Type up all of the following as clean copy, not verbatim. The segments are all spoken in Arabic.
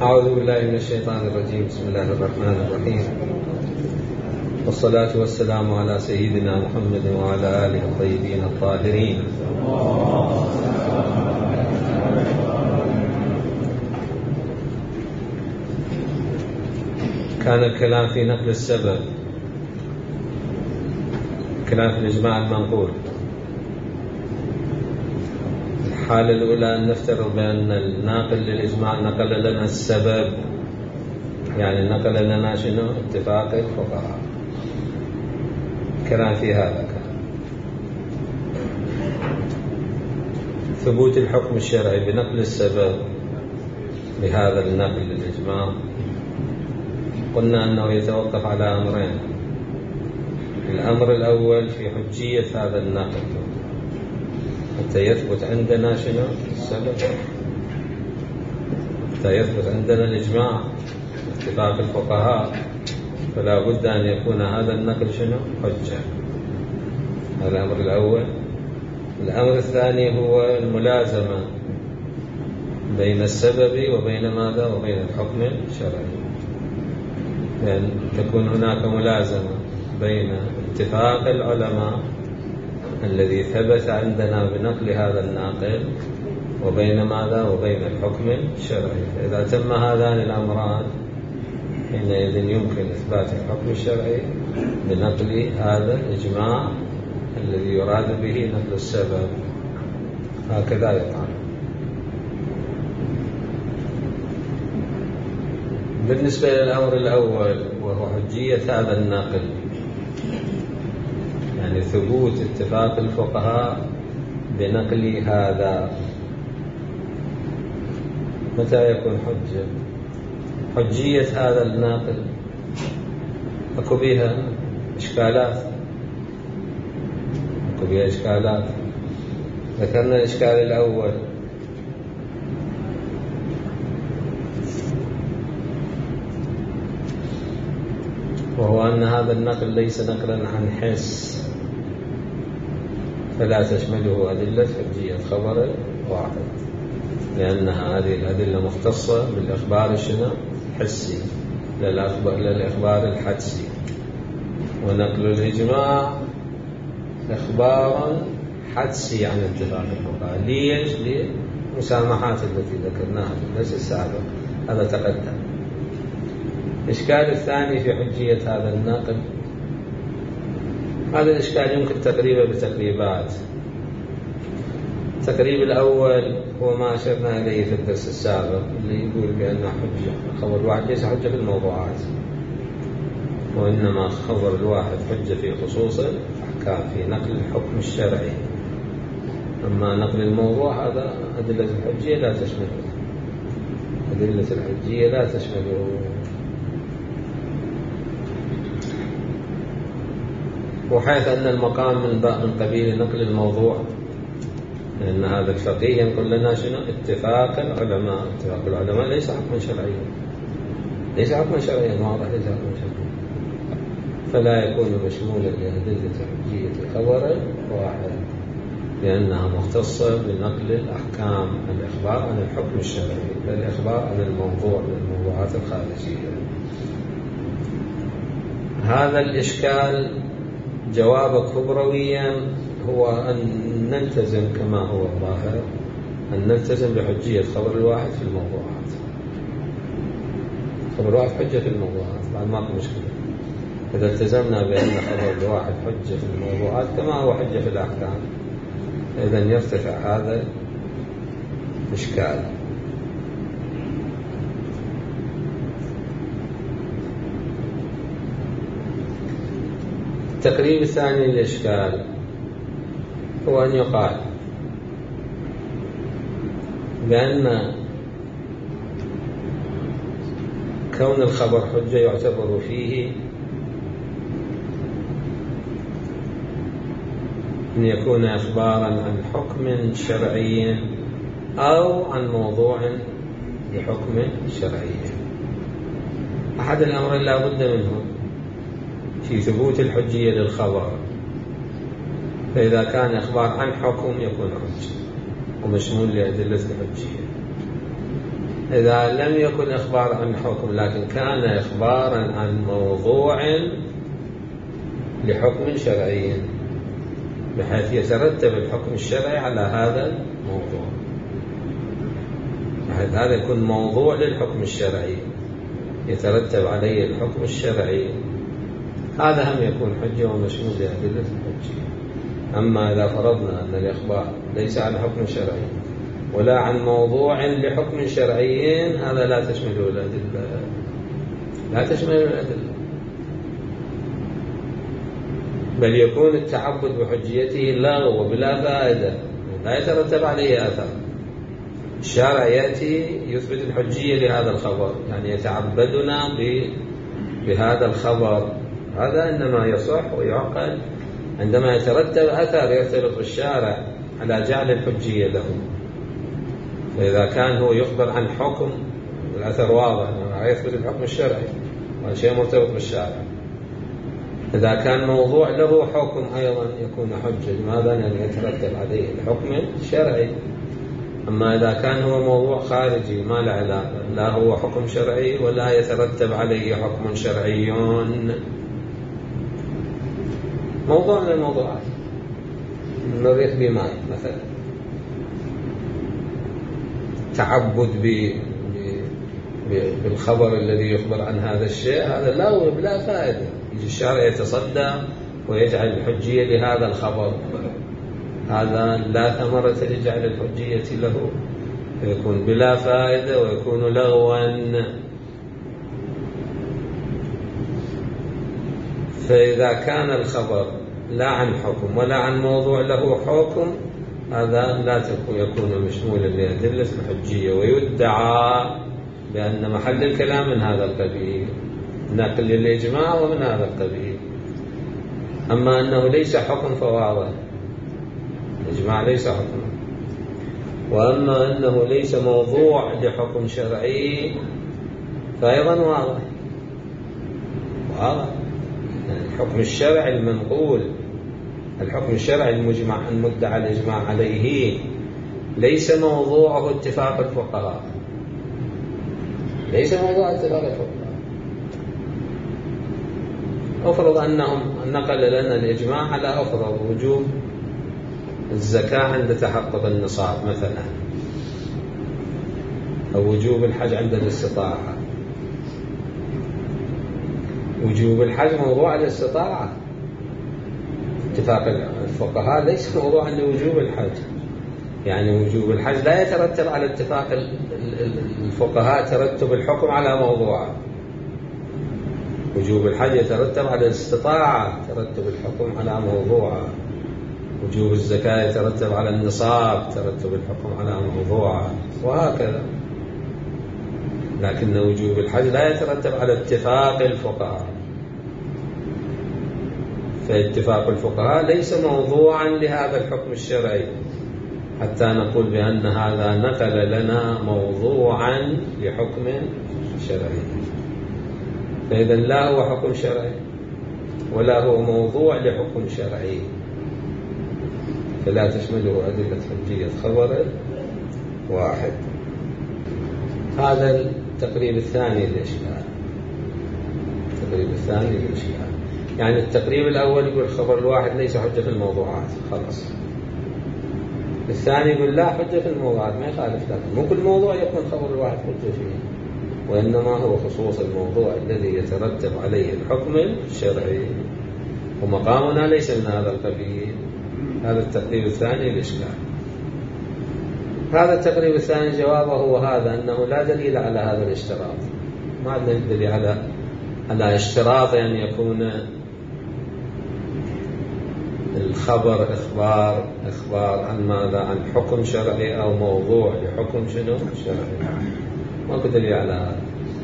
أعوذ بالله من الشيطان الرجيم. بسم الله الرحمن الرحيم، والصلاة والسلام على سيدنا محمد وعلى آله الطيبين الطاهرين. كان الكلام في نقل السبب، كلام في الإجماع المنقول. الحالة الأولى أن نفترض بأن الناقل للإجماع نقل لنا السبب، يعني نقل لنا شنو؟ اتفاق الفقهاء. كلام في هذا كان ثبوت الحكم الشرعي بنقل السبب بهذا النقل للإجماع. قلنا أنه يتوقف على أمرين: الأمر الأول في حجية هذا النقل حتى يثبت عندنا شنو؟ السبب، حتى يثبت عندنا الإجماع اتفاق الفقهاء، فلا بد أن يكون هذا النقل شنو؟ حجة. هذا الأمر الأول. الأمر الثاني هو الملازمة بين السبب وبين ماذا؟ وبين الحكم الشرعي، يعني تكون هناك ملازمة بين اتفاق العلماء الذي ثبت عندنا بنقل هذا الناقل وبين ماذا؟ وبين الحكم الشرعي. فإذا تم هذان الأمران حينئذ يمكن إثبات الحكم الشرعي بنقل هذا الإجماع الذي يراد به نقل السبب. هكذا يقال. بالنسبة للأمر الأول وهو حجية هذا النقل، يعني ثبوت اتفاق الفقهاء بنقل هذا، متى يكون حجة؟ حجية هذا الناقل أكو بها إشكالات، ذكرنا الإشكال الأول وهو أن هذا النقل ليس نقلا عن حس، فلا تشمله أدلة حجية خبر واحد، لأنها هذه الأدلة مختصة بالإخبار الحسي لا الإخبار الحدسي. ونقل الإجماع إخبار حدسي عن اتفاق الفقهاء. ليش؟ للمسامحات التي ذكرناها في الدرس السابق، هذا تقدم. الإشكال الثاني في حجية هذا النقل، هذا الإشكال يمكن تقريبه بتقريبات. التقريب الأول هو ما أشرنا إليه في الدرس السابق، اللي يقول بأن حجة خبر الواحد ليس حجة في الموضوعات، وإنما خبر الواحد حجة في خصوص الأحكام، في نقل الحكم الشرعي. أما نقل الموضوع هذا أدلة الحجية لا تشمله، أدلة الحجية لا تشمله. وحيث أن المقام من قبيل نقل الموضوع، لأن هذا الفقيه ينقل لنا شنو؟ اتفاق العلماء. اتفاق العلماء ليس حكما شرعيا، ليس حكما شرعيا واضح، ليس حكما شرعيا، فلا يكون مشمولا لأدلة حجية خبر واحد، لأنها مختصة بنقل الأحكام، الإخبار عن الحكم الشرعي لا الإخبار عن الموضوع من الموضوعات الخارجية. هذا الإشكال جواب كبرويا هو أن نلتزم كما هو الظاهر، أن نلتزم بحجية خبر الواحد في الموضوعات. خبر الواحد حجة في الموضوعات، بعد ماكو مشكلة. إذا التزمنا بأن خبر الواحد حجة في الموضوعات كما هو حجة في الأحكام، إذن يرتفع هذا الإشكال. التقريب الثاني للإشكال هو أن يقال بأن كون الخبر حجة يعتبر فيه أن يكون إخبارا عن حكم شرعي أو عن موضوع لحكم شرعي. أحد الأمرين لا بد منه في ثبوت الحجية للخبر، فإذا كان إخبار عن حكم يكون حجة ومشمول لأدلة الحجية. إذا لم يكن إخبار عن حكم لكن كان إخبارا عن موضوع لحكم شرعي، بحيث يترتب الحكم الشرعي على هذا الموضوع، بحيث هذا يكون موضوع للحكم الشرعي يترتب عليه الحكم الشرعي، هذا هم يكون حجة ومشمول لأدلة الحجية. أما إذا فرضنا أن الإخبار ليس عن حكم شرعي ولا عن موضوع لحكم شرعي، هذا لا تشمله الأدلة، لا تشمله الأدلة، بل يكون التعبد بحجيته لغو بلا فائدة لا يترتب عليه أثر. الشارع يأتي يثبت الحجية لهذا الخبر، يعني يتعبدنا بهذا الخبر، هذا إنما يصح ويعقل عندما يترتب أثر يرتبط بالشارع على جعل الحجية له. فإذا كان هو يخبر عن حكم الأثر واضح أنه يثبت الحكم الشرعي وهذا شيء مرتبط بالشارع، إذا كان موضوع له حكم أيضا يكون حجة، لماذا؟ لأن يترتب عليه الحكم الشرعي. أما إذا كان هو موضوع خارجي ما له علاقة، لا هو حكم شرعي ولا يترتب عليه حكم شرعي، موضوع من الموضوعات، نريح بماء مثلا، تعبد بالخبر الذي يخبر عن هذا الشيء، هذا لا هو بلا فائدة، يجي الشارع يتصدى ويجعل الحجية لهذا الخبر، هذا لا ثمرة لجعل الحجية له، فيكون بلا فائدة ويكون لغوا. فإذا كان الخبر لا عن حكم ولا عن موضوع له حكم، هذا لا يكون مشمولا لأدلة الحجية، ويدعى بأن محل الكلام من هذا القبيل، نقل للإجماع ومن هذا القبيل. أما أنه ليس حكم فواضح، الإجماع ليس حكما، وأما أنه ليس موضوع لحكم شرعي فأيضا واضح، يعني الحكم الشرعي المنقول، الحكم الشرعي المدعى الإجماع عليه ليس موضوعه اتفاق الفقهاء، ليس موضوع اتفاق الفقهاء. أفرض أنهم نقل لنا الإجماع على أفرض وجوب الزكاة عند تحقق النصاب مثلا، أو وجوب الحج عند الاستطاعة. وجوب الحج موضوع الاستطاعة، اتفاق الفقهاء ليس موضوعا لوجوب الحج، يعني وجوب الحج لا يترتب على اتفاق الفقهاء ترتب الحكم على موضوعه، وجوب الحج يترتب على الاستطاعة ترتب الحكم على موضوعه، وجوب الزكاة يترتب على النصاب ترتب الحكم على موضوعه، وهكذا. لكن وجوب الحج لا يترتب على اتفاق الفقهاء، فاتفاق الفقهاء ليس موضوعا لهذا الحكم الشرعي حتى نقول بأن هذا نقل لنا موضوعا لحكم شرعي. فإذا لا هو حكم شرعي ولا هو موضوع لحكم شرعي، فلا تشمله أدلة حجية خبر واحد. هذا التقريب الثاني للإشكال. التقريب الثاني للإشكال يعني التقريب الأول يقول الخبر الواحد ليس حجة في الموضوعات، خلاص. الثاني يقول لا، حجة في الموضوعات، ما يخالف، لكن مو كل موضوع يكون خبر الواحد حجة فيه، وإنما هو خصوص الموضوع الذي يترتب عليه الحكم الشرعي، ومقامنا ليس من هذا القبيل. هذا التقريب الثاني للإشكال. هذا التقريب الثاني جوابه هو هذا، أنه لا دليل على هذا الاشتراط، ما عندنا دليل على اشتراط أن يكون الخبر إخبار عن ماذا؟ عن حكم شرعي أو موضوع لحكم شرعي، ما دليل على هذا،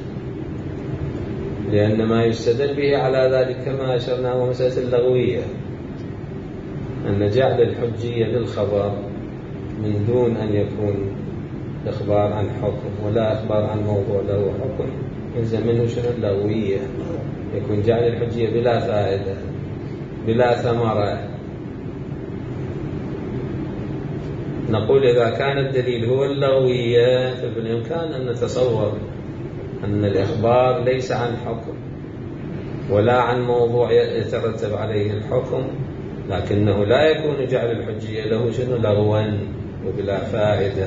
لأن ما يستدل به على ذلك كما أشرنا هو مسألة اللغوية، أن جعل الحجية للخبر من دون أن يكون إخبار عن حكم ولا إخبار عن موضوع له حكم يلزم منه شنو؟ اللغوية، يكون جعل الحجية بلا فائدة بلا ثمرة. نقول إذا كان الدليل هو اللغوية فبالإمكان أن نتصور أن الإخبار ليس عن حكم ولا عن موضوع يترتب عليه الحكم، لكنه لا يكون جعل الحجية له شنو لغوا وبلا فائدة،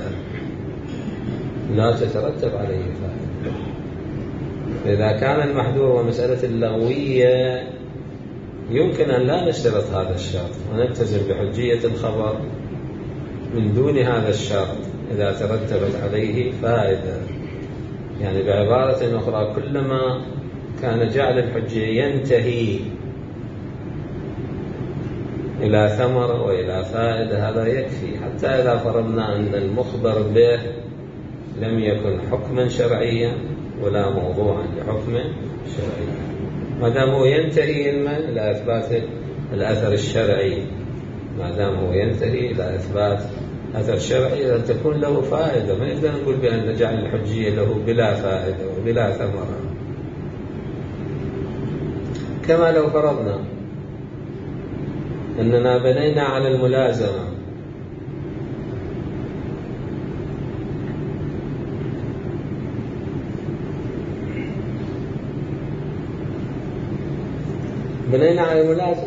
لا تترتب عليه فائدة. إذا كان المحذور ومسألة اللغوية يمكن أن لا نشترط هذا الشرط ونلتزم بحجية الخبر من دون هذا الشرط إذا ترتبت عليه فائدة. يعني بعبارة أخرى، كلما كان جعل الحجية ينتهي إلى ثمرة وإلى فائدة هذا يكفي، حتى إذا فرضنا أن المخبر به لم يكن حكما شرعيا ولا موضوعا لحكم شرعي، ما دام هو ينتهي إلى إثبات الأثر الشرعي، ما دام هو ينتهي إلى إثبات أثر شرعي إذا تكون له فائدة، ما نقدر نقول بأن جعل الحجية له بلا فائدة وبلا ثمرة. كما لو فرضنا أننا بنينا على الملازمة، بنينا على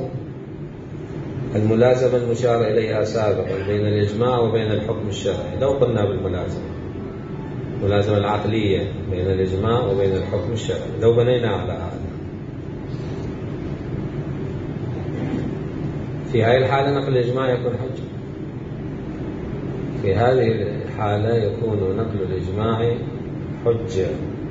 الملازمة المشار إليها سابقا بين الإجماع وبين الحكم الشرعي. لو قلنا بالملازمة الملازمة العقلية بين الإجماع وبين الحكم الشرعي، لو بنينا على هذا، في هذه الحالة نقل الإجماع يكون حجة. في هذه الحالة يكون نقل الإجماع حجة،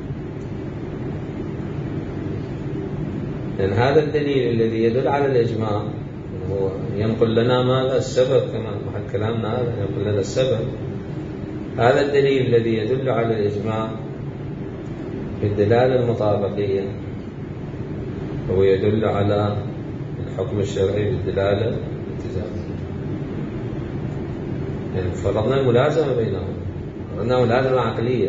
لأن هذا الدليل الذي يدل على الإجماع هو ينقل لنا ماذا؟ السبب، كما محل كلامنا هذا ينقل لنا السبب. هذا الدليل الذي يدل على الإجماع بالدلالة المطابقية هو يدل على الحكم الشرعي بالدلالة الالتزامية. يعني فرضنا الملازمة بينهم، فرضنا ملازمة عقلية،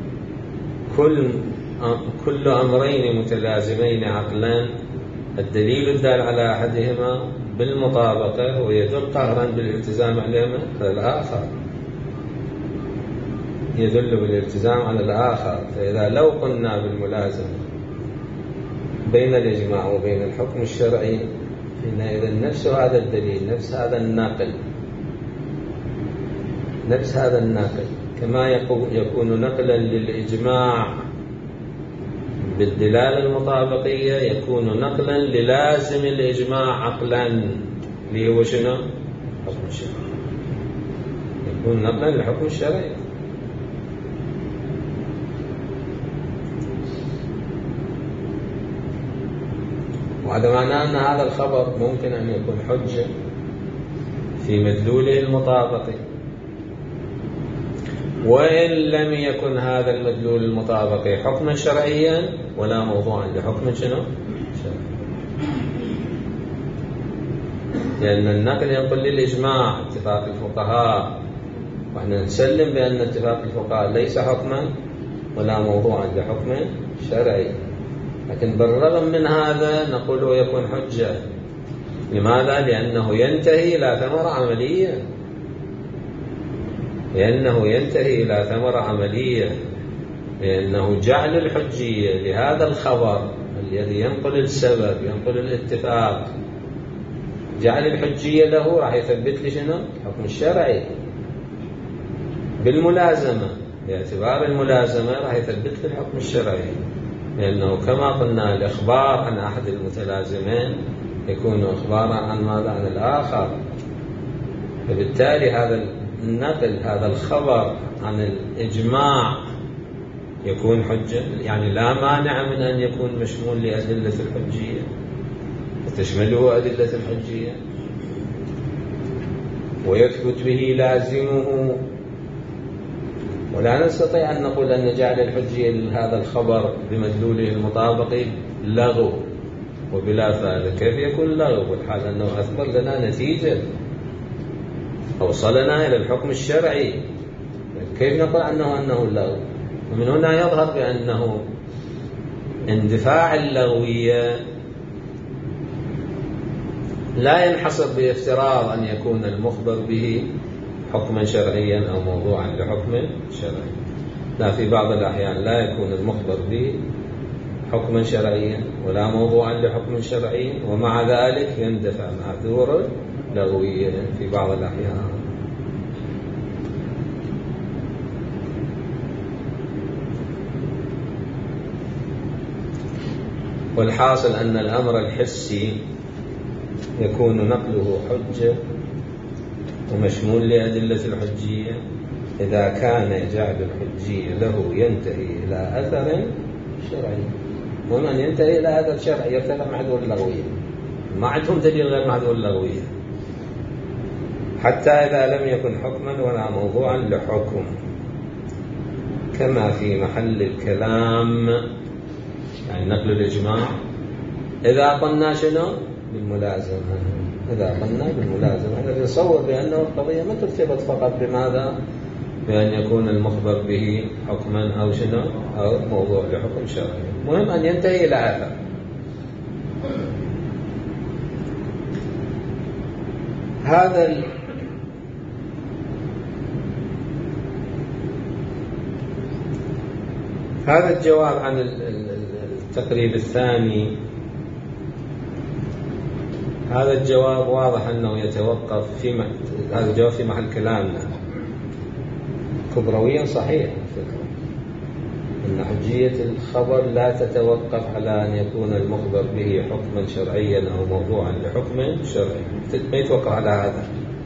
كل أمرين متلازمين عقلا الدليل الدال على أحدهما بالمطابقة ويدل قهرا بالالتزام عليهما الآخر، يدل بالالتزام على الآخر. فإذا لو قلنا بالملازمة بين الإجماع وبين الحكم الشرعي حينئذ نفس هذا الدليل، نفس هذا النقل كما يكون نقلا للإجماع بالدلالة المطابقية يكون نقلا للازم الإجماع عقلا اللي هو شنو؟ الحكم الشرعي، يكون نقلا للحكم الشرعي. وهذا معناه أن هذا الخبر ممكن أن يكون حجة في مدلوله المطابقي، وإن لم يكن هذا المدلول المطابقي حكما شرعيا ولا موضوعا لحكم شنو؟ شرعي. لأن النقل ينقل للإجماع اتفاق الفقهاء، وإحنا نسلم بأن اتفاق الفقهاء ليس حكما ولا موضوعا لحكم شرعي، لكن بالرغم من هذا نقول هو يكون حجة. لماذا؟ لأنه ينتهي إلى ثمرة عملية، لأنه جعل الحجية لهذا الخبر الذي ينقل السبب ينقل الاتفاق، جعل الحجية له راح يثبت لي شنو؟ الحكم الشرعي بالملازمة، باعتبار الملازمة راح يثبت لي الحكم الشرعي، لأنه كما قلنا الإخبار عن أحد المتلازمين يكون إخبارا عن ماذا؟ عن الآخر. فبالتالي هذا النقل، هذا الخبر عن الإجماع يكون حجة، يعني لا مانع من أن يكون مشمول لأدلة الحجية وتشمله أدلة الحجية ويثبت به لازمه. ولا نستطيع أن نقول أن جعل الحجية لهذا الخبر بمدلوله المطابق لغو وبلا فائدة. كيف يكون لغو؟ والحال أنه أثبت لنا نتيجة أوصلنا إلى الحكم الشرعي، كيف نقول أنه لغو؟ ومن هنا يظهر بأنه اندفاع اللغوية لا ينحصر بافتراض أن يكون المخبر به حكما شرعيا أو موضوعا لحكم شرعي. لا، في بعض الأحيان لا يكون المخبر به حكما شرعيا ولا موضوعا لحكم شرعي، ومع ذلك يندفع معذورا لغويا في بعض الأحيان. والحاصل أن الأمر الحسي يكون نقله حجة ومشمول لأدلة الحجية إذا كان جعل الحجية له ينتهي إلى أثر شرعي. ومن ينتهي إلى أثر شرعي يرتفع معذور اللغوية، ما عندهم دليل غير معذور اللغوية، حتى إذا لم يكن حكما ولا موضوعا لحكم، كما في محل الكلام يعني نقل الإجماع إذا قلنا شنو؟ بالملازمة. إذا قلنا بالملازمة هذا يصور بأنه القضية ما ترتبط فقط بماذا؟ بأن يكون المخبر به حكما أو شنو؟ أو موضوع لحكم شرعي، مهم أن ينتهي إلى أثر. هذا الجواب عن التقريب الثاني، هذا الجواب واضح أنه يتوقف هذا الجواب في محل كلامنا كبرويا صحيح الفكرة أن حجية الخبر لا تتوقف على أن يكون المخبر به حكما شرعيا أو موضوعا لحكم شرعي، ما يتوقف على هذا.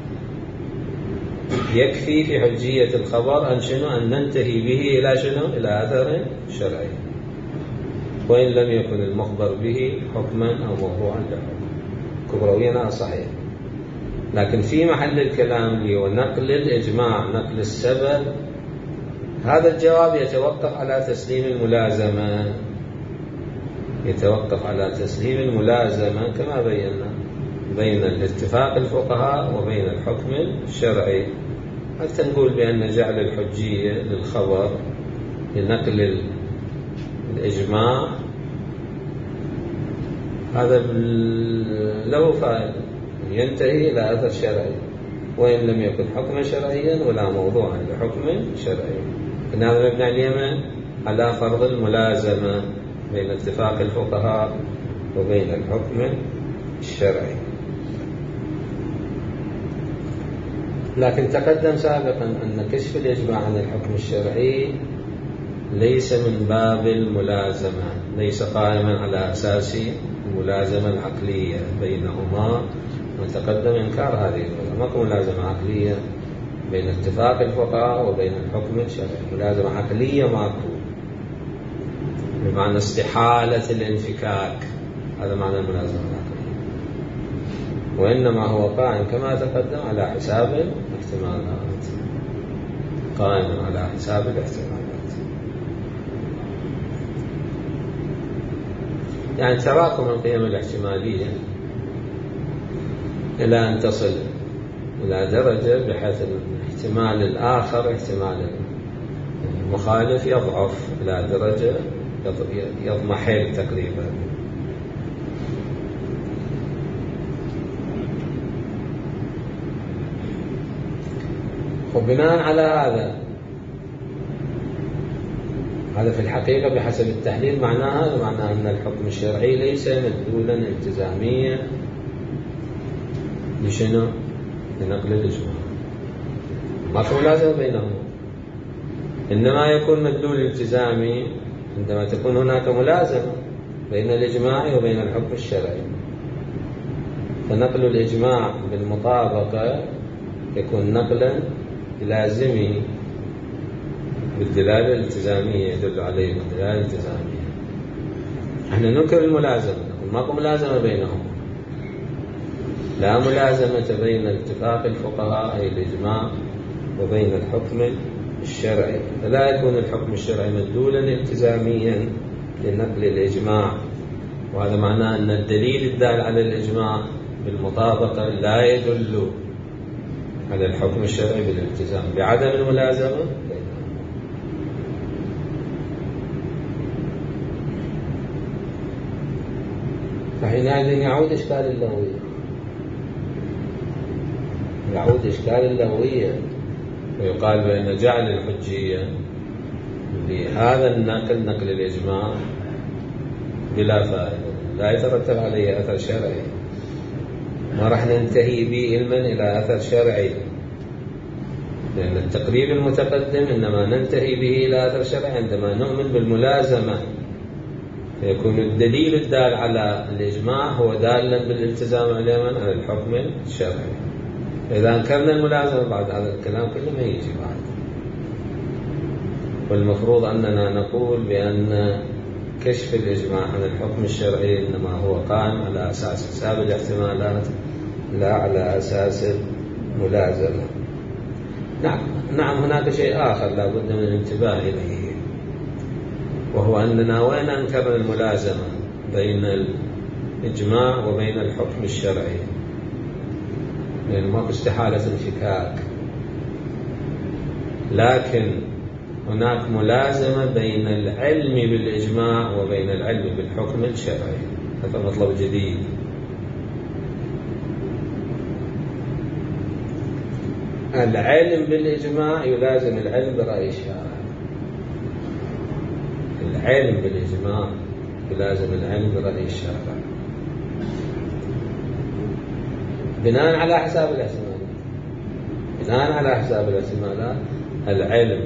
يكفي في حجية الخبر أن شنو؟ أن ننتهي به إلى شنو؟ إلى أثر شرعي، وإن لم يكن المخبر به حكما أو موضوعا لحكم. كبرويا صحيح، لكن في محل الكلام اللي هو نقل الإجماع، نقل السبب، هذا الجواب يتوقف على تسليم الملازمة، يتوقف على تسليم الملازمة كما بينا بين الاتفاق الفقهاء وبين الحكم الشرعي، حتى نقول بأن جعل الحجية للخبر لنقل الإجماع هذا له فائدة، ينتهي إلى أثر شرعي وإن لم يكن حكما شرعيا ولا موضوعا لحكم شرعي. إن هذا مبني اليمن على فرض الملازمة بين اتفاق الفقهاء وبين الحكم الشرعي. لكن تقدم سابقا أن كشف الإجماع عن الحكم الشرعي ليس من باب الملازمة، ليس قائما على أساس الملازمة العقلية بينهما، وتقدم إنكار هذه ماكو ملازمة عقلية بين اتفاق الفقهاء وبين الحكم الشرعي. ملازمة عقلية ماكو، بمعنى استحالة الانفكاك، هذا معنى الملازمة العقلية، وإنما هو قائم كما تقدم على حساب الاحتمالات، قائم على حساب الاحتمالات. يعني تراكم القيم الاحتمالية إلى أن تصل إلى درجة بحيث الاحتمال الآخر، احتمال المخالف يضعف إلى درجة يضمحل تقريبا. وبناء على هذا في الحقيقة بحسب التحليل معناه أن الحكم الشرعي ليس مدلولا التزاميا لشنو؟ لنقل الإجماع، ما في ملازمة بينهم، إنما يكون مدلول التزامي عندما تكون هناك ملازمة بين الإجماع وبين الحكم الشرعي. فنقل الإجماع بالمطابقة يكون نقلا لازمي بالدلالة الالتزامية، يدل عليه بالدلالة الالتزامية. احنا ننكر الملازمة، ماكو ملازمة بينهم، لا ملازمة بين اتفاق الفقهاء أي الإجماع وبين الحكم الشرعي، فلا يكون الحكم الشرعي مدلولا التزاميا لنقل الإجماع، وهذا معناه أن الدليل الدال على الإجماع بالمطابقة لا يدل على الحكم الشرعي بالالتزام بعدم الملازمة. فحينئذ يعود إشكال اللغوية، ويقال بأن جعل الحجية لهذا النقل، نقل الإجماع، بلا فائدة، لا يترتب عليه أثر شرعي، ما راح ننتهي به علما إلى أثر شرعي، لأن التقريب المتقدم إنما ننتهي به إلى أثر شرعي عندما نؤمن بالملازمة، فيكون الدليل الدال على الإجماع هو دالا بالالتزام على الحكم الشرعي. فإذا أنكرنا الملازمة بعد هذا الكلام كله ما يجي بعد. والمفروض أننا نقول بأن كشف الإجماع عن الحكم الشرعي إنما هو قائم على أساس حساب الاحتمالات لا على أساس الملازمة. نعم هناك شيء آخر لا بد من الانتباه إليه، وهو أننا وين أنكرنا الملازمة بين الإجماع وبين الحكم الشرعي، لأن ما استحالة انفكاك، لكن هناك ملازمة بين العلم بالإجماع وبين العلم بالحكم الشرعي. هذا مطلب جديد. العلم بالإجماع يلازم العلم برأي الشارع، العلم بالإجماع يلازم العلم برأي الشارع بناء على حساب الاحتمالات. بناء على حساب الاحتمالات العلم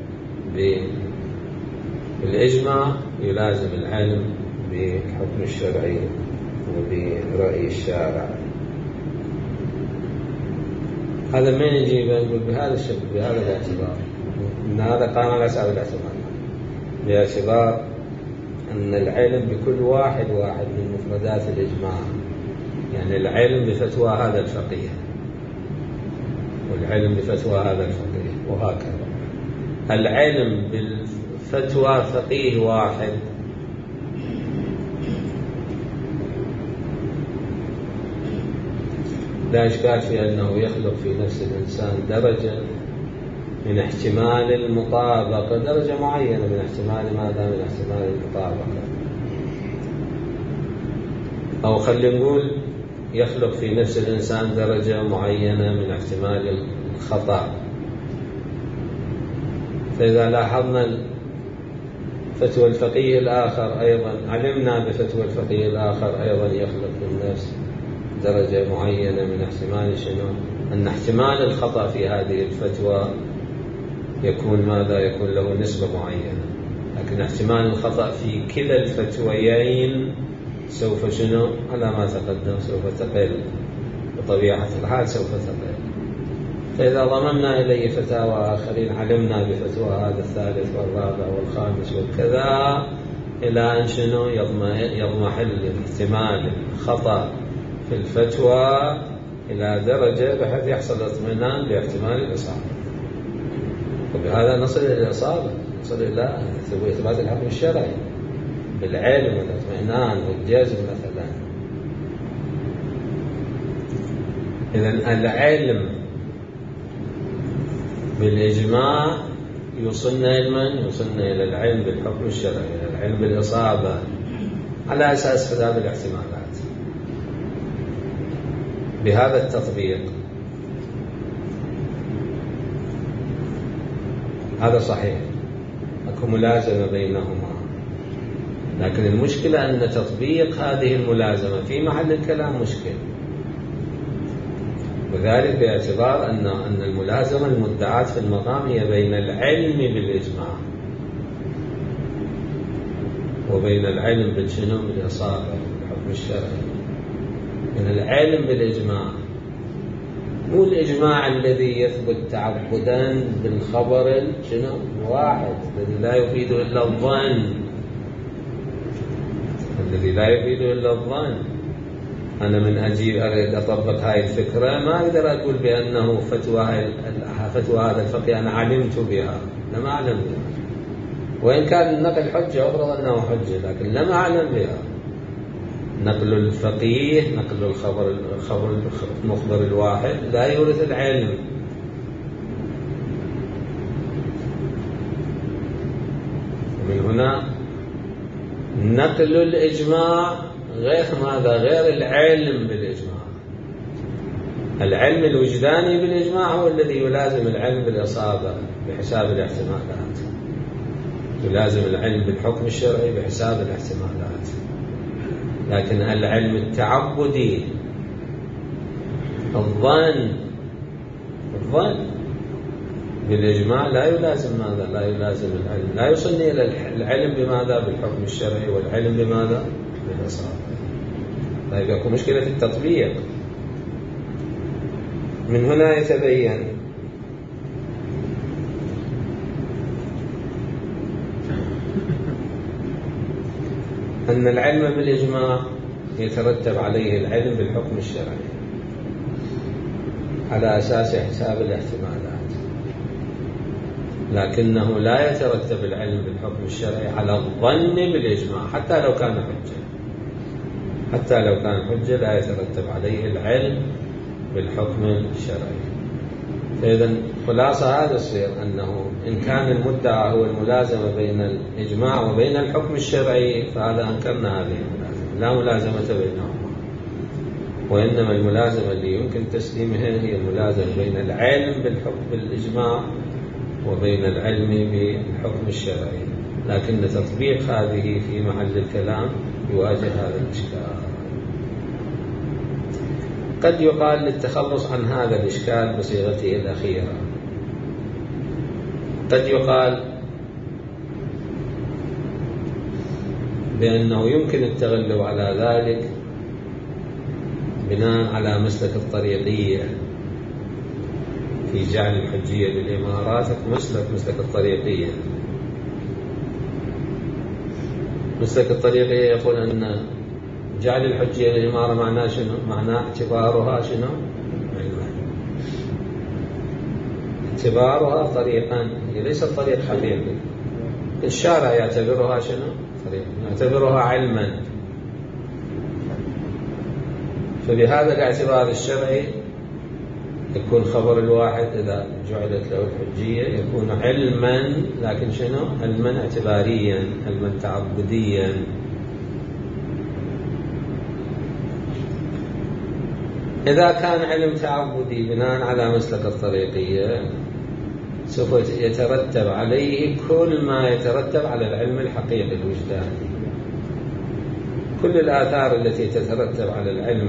بالإجماع يلازم العلم بالحكم الشرعي وبرأي الشارع. هذا من يجيب نقول بهذا الشكل، بهذا الاعتبار أن هذا قام على حساب الاحتمالات، باعتبار أن العلم بكل واحد من مفردات الإجماع، يعني العلم بفتوى هذا الفقيه والعلم بفتوى هذا الفقيه وهكذا. العلم بالفتوى فقيه واحد لا إشكال في أنه يخلق في نفس الإنسان درجة من احتمال المطابقة، درجة معينة من احتمال ماذا؟ من احتمال المطابقة، أو خلينا نقول يخلق في نفس الإنسان درجة معينة من احتمال الخطأ. فإذا لاحظنا فتوى الفقيه الآخر أيضا، علمنا بفتوى الفقيه الآخر أيضا يخلق في النفس درجة معينة من احتمال شنو؟ أن احتمال الخطأ في هذه الفتوى يكون ماذا؟ يكون له نسبة معينة، لكن احتمال الخطأ في كلا الفتويين سوف شنو؟ على ما تقدم سوف تقل، بطبيعة الحال سوف تقل. فإذا ضممنا إليه فتاوى آخرين علمنا بفتوى هذا الثالث والرابع والخامس وكذا إلى أن شنو؟ يضمحل احتمال الخطأ في الفتوى إلى درجة بحيث يحصل اطمئنان باحتمال الإصابة، وبهذا نصل إلى الإصابة، نصل إلى إثبات الحكم الشرعي بالعلم والاطمئنان والجزم مثلا. إذن العلم بالإجماع يوصلنا علما، يوصلنا إلى العلم بالحكم الشرعي، إلى العلم بالإصابة على أساس حساب الاحتمالات. بهذا التطبيق هذا صحيح، أكو ملازمة بينهما، لكن المشكلة أن تطبيق هذه الملازمة في محل الكلام مشكل، وذلك باعتبار أن الملازمة المدعاة في المقام هي بين العلم بالإجماع وبين العلم بالشنو؟ بالإصابة بالحكم الشرعي. من العلم بالإجماع، مو الإجماع الذي يثبت تعبدا بالخبر شنو؟ واحد الذي لا يفيد إلا الظن، الذي لا يفيد إلا الظن. أنا من أجي أريد أطبق هاي الفكرة ما أقدر أقول بأنه فتوى هذا الفقيه أنا علمت بها، لم أعلم بها، وإن كان النقل حجة أفرض أنه حجة، لكن لم أعلم بها. نقل الفقيه، نقل الخبر المخبر الواحد لا يورث العلم. ومن هنا نقل الإجماع غير ماذا؟ غير العلم بالإجماع. العلم الوجداني بالإجماع هو الذي يلازم العلم بالإصابة بحساب الاحتمالات، يلازم العلم بالحكم الشرعي بحساب الاحتمالات. لكن العلم التعبدي الظن بالإجماع لا يلازم ماذا؟ لا يلازم العلم، لا يوصلني إلى العلم بماذا؟ بالحكم الشرعي، والعلم بماذا؟ بالإصابة. طيب يكون مشكلة التطبيق. من هنا يتبين أن العلم بالإجماع يترتب عليه العلم بالحكم الشرعي على أساس حساب الاحتمالات، لكنه لا يترتب العلم بالحكم الشرعي على الظن بالإجماع حتى لو كان حجة. حتى لو كان حجة لا يترتب عليه العلم بالحكم الشرعي. فإذا خلاصة هذا الصير أنه إن كان المدعى هو الملازمة بين الإجماع وبين الحكم الشرعي فهذا أنكرنا هذه الملازمة، لا ملازمة بينهما، وإنما الملازمة اللي يمكن تسليمها هي الملازمة بين العلم بالحكم بالإجماع وبين العلم بالحكم الشرعي. لكن تطبيق هذه في محل الكلام يواجه هذا الإشكال. قد يقال للتخلص عن هذا الإشكال بصيغته الأخيرة، قد يقال بأنه يمكن التغلب على ذلك بناء على مسلك الطريقية في جعل الحجية بالإمارات. مسلك الطريقية، مسلك الطريقية يقول أن جعل الحجية بالإمارة معناه شنو؟ معناه اعتبارها شنو؟ اعتبارها طريقا، هي ليست طريق حقيقي. الشارع يعتبرها شنو؟ طريقا، يعتبرها علما. فبهذا الاعتبار الشرعي يكون خبر الواحد إذا جعلت له الحجية يكون علما، لكن شنو؟ علما اعتباريا، علما تعبديا. إذا كان علم تعبدي بناء على مسلك الطريقية سوف يترتب عليه كل ما يترتب على العلم الحقيقي الوجداني. كل الآثار التي تترتب على العلم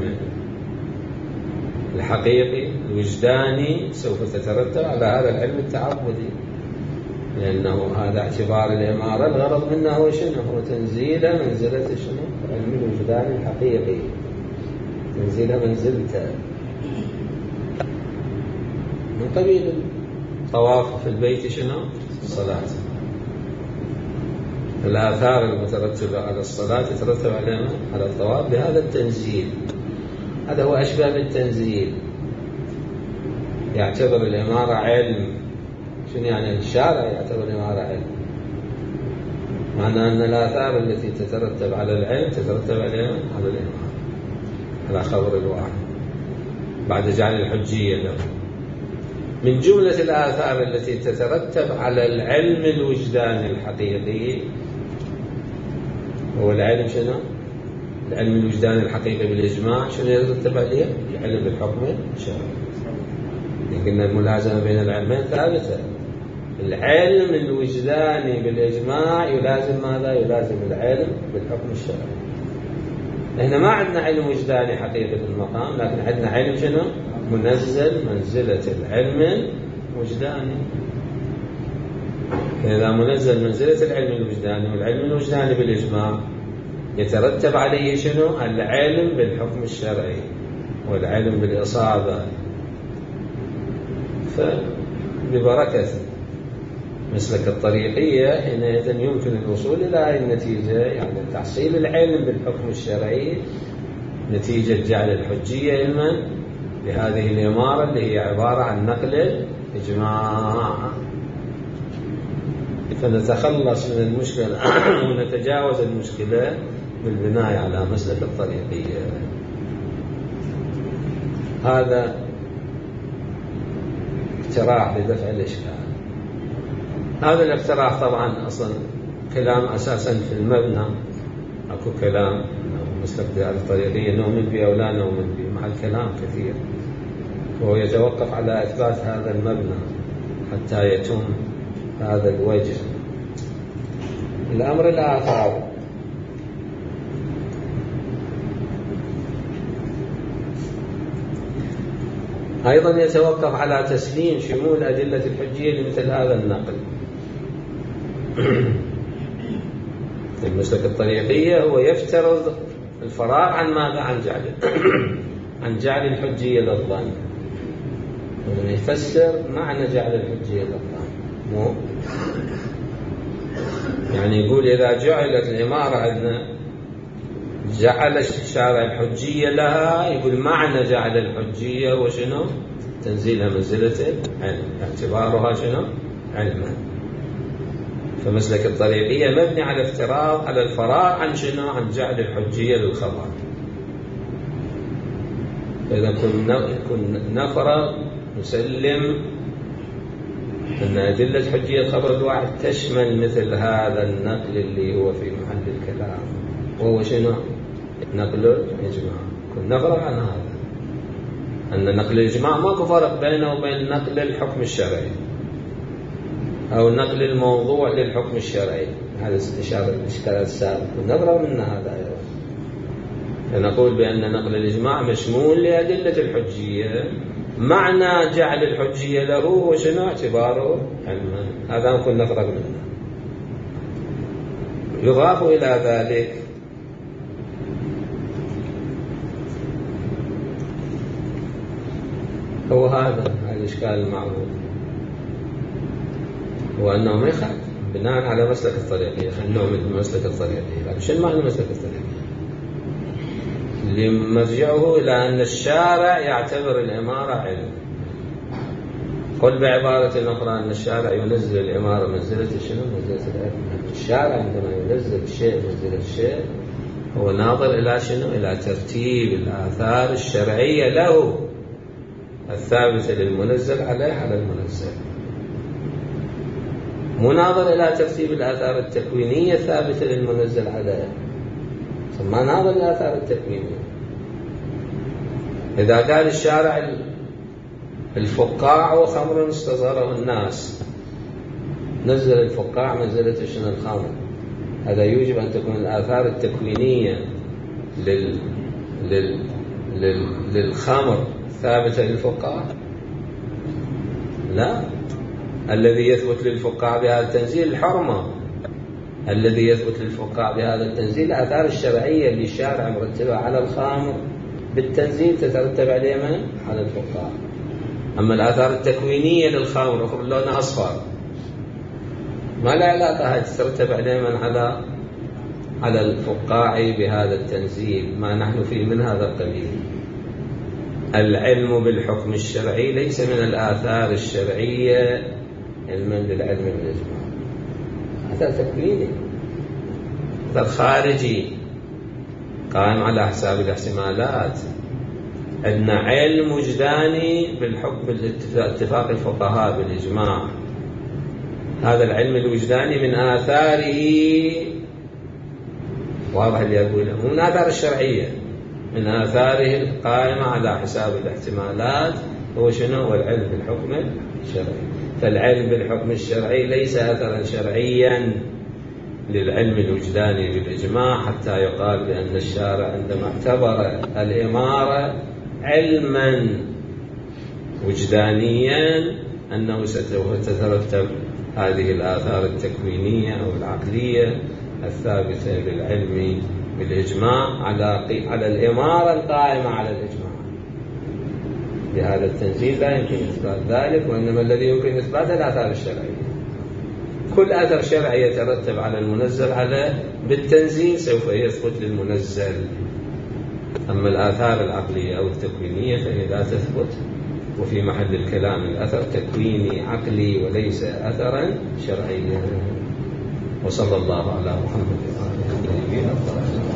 الحقيقي الوجداني سوف تترتب على هذا العلم التعبدي، لأنه هذا اعتبار الإمارة الغرض منه هو شنو؟ هو تنزيل منزلة شنو؟ العلم الوجداني الحقيقي، تنزيل منزلته من قبيل الطواف في البيت شنو؟ الصلاة. الآثار المترتبة على الصلاة تترتب على الطواف بهذا التنزيل. هذا هو أشبه بالتنزيل. يعتبر الإمارة علم. شنو يعني؟ الشارع يعتبر الإمارة علم، معنى أن الآثار التي تترتب على العلم تترتب على الإمارة، على خبر الواحد بعد جعل الحجية له. من جملة الآثار التي تترتب على العلم الوجداني الحقيقي هو العلم شنو؟ العلم الوجداني الحقيقي بالإجماع. شنو يترتب عليه؟ العلم بالحكم الشرعي. لكن الملازمة بين العلمين ثابتة. العلم الوجداني بالإجماع يلازم ماذا؟ يلازم العلم بالحكم الشرعي. احنا ما عندنا علم وجداني حقيقي في المقام، لكن عندنا علم شنو؟ منزل منزلة العلم الوجداني. إذا منزل منزلة العلم الوجداني، والعلم الوجداني بالإجماع يترتب عليه شنو؟ العلم بالحكم الشرعي والعلم بالإصابة. فببركة مسلك الطريقية حينئذ يمكن الوصول إلى هذه النتيجة، يعني تحصيل العلم بالحكم الشرعي نتيجة جعل الحجية علما بهذه الإمارة اللي هي عبارة عن نقل الإجماع. فنتخلص من المشكلة ونتجاوز المشكلة بالبناء على مسلك الطريقية. هذا اقتراح لدفع الإشكال. هذا الاقتراح طبعا أصلا كلام أساسا في المبنى، أكو كلام مسلك الطريقية نؤمن به أو لا نؤمن به، مع الكلام كثير. وهو يتوقف على إثبات هذا المبنى حتى يتم هذا الوجه. الأمر الآخر أيضا يتوقف على تسليم شمول أدلة الحجية لمثل هذا النقل. المسلك الطريقية هو يفترض الفراغ عن ماذا؟ عن جعل الحجية للظن، ولما يفسر معنى جعل الحجية للظن مو يعني يقول إذا جعلت الإمارة عندنا جعل الشارع الحجية لها، يقول معنى جعل الحجية وشنو؟ تنزيلها منزلة العلم، اعتبارها شنو؟ علما. فمسلك الطريقية مبني على افتراض على الفراغ عن شنو؟ عن جعل الحجية للخبر. فإذا كنا نفرض نسلم أن أدلة حجية الخبر الواحد تشمل مثل هذا النقل اللي هو في محل الكلام، وهو شنو؟ نقل الإجماع. كنا نفرض عن هذا أن نقل الإجماع ماكو فرق بينه وبين نقل الحكم الشرعي أو نقل الموضوع للحكم الشرعي. هذا الإشكال السابق كنا نفرض من هذا أيضا، فنقول بأن نقل الإجماع مشمول لأدلة الحجية، معنى جعل الحجية له وشنو؟ اعتباره علما. هذا كنا نفرض منه. يضاف إلى ذلك هو هذا الإشكال المعروف، هو أنه ما يخالف بناء على مسلك الطريقية. خلوه مثل مسلك الطريقية. لكن شنو معنى مسلك الطريقية؟ اللي مرجعه إلى أن الشارع يعتبر الإمارة علم. قل بعبارة أخرى أن الشارع ينزل الإمارة منزلة شنو؟ منزلة العلم. الشارع عندما ينزل الشيء منزلة الشيء هو ناظر إلى شنو؟ إلى ترتيب الآثار الشرعية له الثابتة للمنزل عليه على المنزل، مناظر إلى ترتيب الآثار التكوينية الثابتة للمنزل عليه، ثم ناظر الآثار التكوينية. إذا قال الشارع الفقاع وخمر استصغره الناس، نزل الفقاع منزلة شنو؟ الخمر. هذا يوجب أن تكون الآثار التكوينية للخمر ثابتة للفقاع؟ لا. الذي يثبت للفقاع بهذا التنزيل الحرمة، الذي يثبت للفقاع بهذا التنزيل الآثار الشرعية اللي الشارع مرتبة على الخمر بالتنزيل تترتب عليه من؟ على الفقاع. أما الآثار التكوينية للخمر أخرى لونها أصفر ما لا علاقة، تترتب عليه من؟ على الفقاع بهذا التنزيل. ما نحن فيه من هذا القبيل. العلم بالحكم الشرعي ليس من الآثار الشرعية علما بالعلم بالإجماع، هذا تكويني، هذا خارجي قائم على حساب الاحتمالات. عندنا علم وجداني بالحكم باتفاق الفقهاء بالإجماع. هذا العلم الوجداني من آثاره واضح اللي أقوله، من آثار الشرعية، من آثاره القائمة على حساب الاحتمالات هو شنو؟ هو العلم بالحكم الشرعي. فالعلم بالحكم الشرعي ليس أثرا شرعيا للعلم الوجداني بالإجماع حتى يقال بأن الشارع عندما اعتبر الإمارة علما وجدانيا أنه ستترتب هذه الآثار التكوينية أو العقلية الثابتة للعلم بالإجماع على الإمارة القائمة على الإجماع. بهذا التنزيل لا يمكن إثبات ذلك، وإنما الذي يمكن إثبات الآثار الشرعية. كل أثر شرعي يترتب على المنزل عليه بالتنزيل سوف يثبت للمنزل. أما الآثار العقلية أو التكوينية فهي لا تثبت، وفي محل الكلام الأثر تكويني عقلي وليس أثرا شرعيا. وصلى الله على محمد وعلى آله وصحبه.